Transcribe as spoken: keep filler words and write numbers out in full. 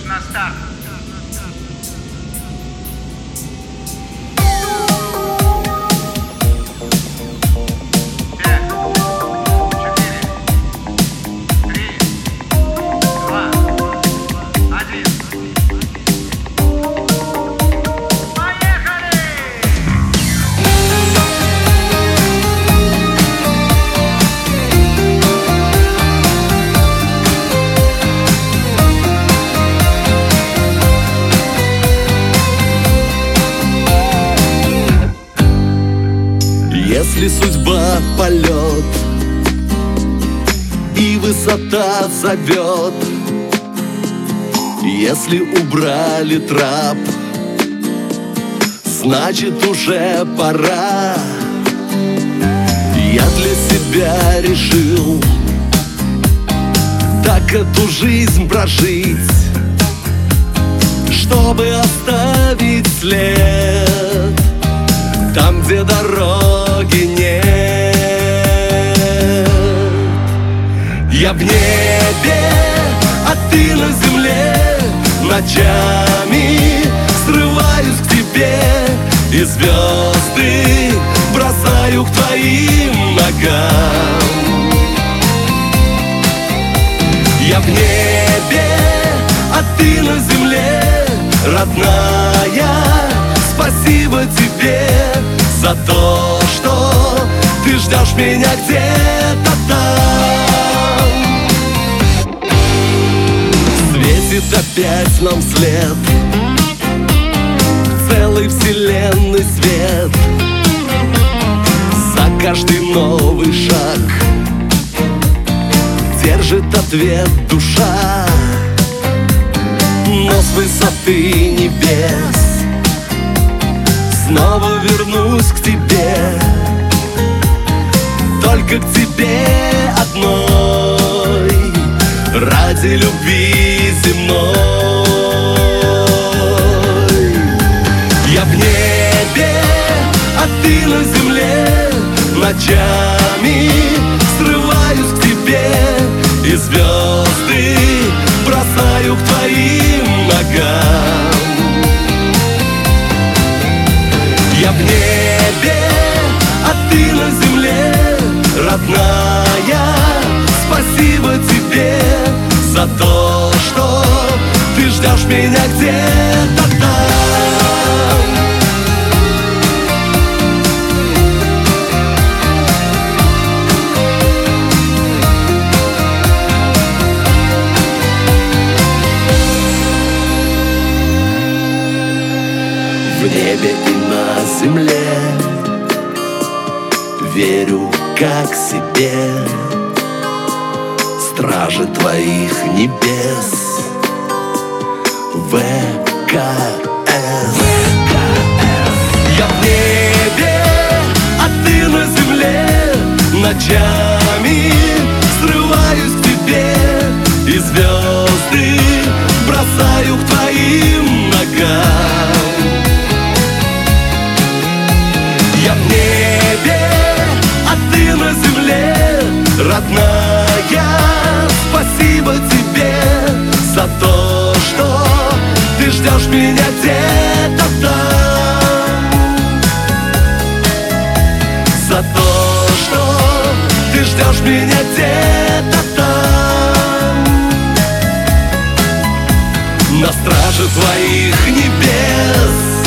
На старт. Пять, четыре, три, два, один. Поехали! Если судьба полет и высота зовет, если убрали трап, значит уже пора. Я для себя решил так эту жизнь прожить, чтобы оставить след там, где дороги нет. Я в небе, а ты на земле. Ночами срываюсь к тебе, и звезды бросаю к твоим ногам. Я в небе, а ты на земле, родная. Спасибо тебе за то, что ты ждешь меня где-то там. Светит опять нам след, целый вселенной свет. За каждый новый шаг держит ответ душа. Но с высоты небес снова вернусь к тебе, только к тебе одной, ради любви земной. Я в небе, а ты на земле. Ночами срываюсь к тебе, и звезды бросаю к твоим ногам. Я в небе, а ты на земле, родная. Спасибо тебе за то, что ты ждешь меня где-то там. В небе и на земле верю как себе, стражи твоих небес. ВКС. Я в небе, а ты на земле. Ночами срываюсь к тебе, и звезды бросаю к твоим ногам. Я в небе, а ты на земле, родная. Спасибо тебе за то, что ты ждешь меня где-то там. За то, что ты ждешь меня где-то там. На страже твоих небес.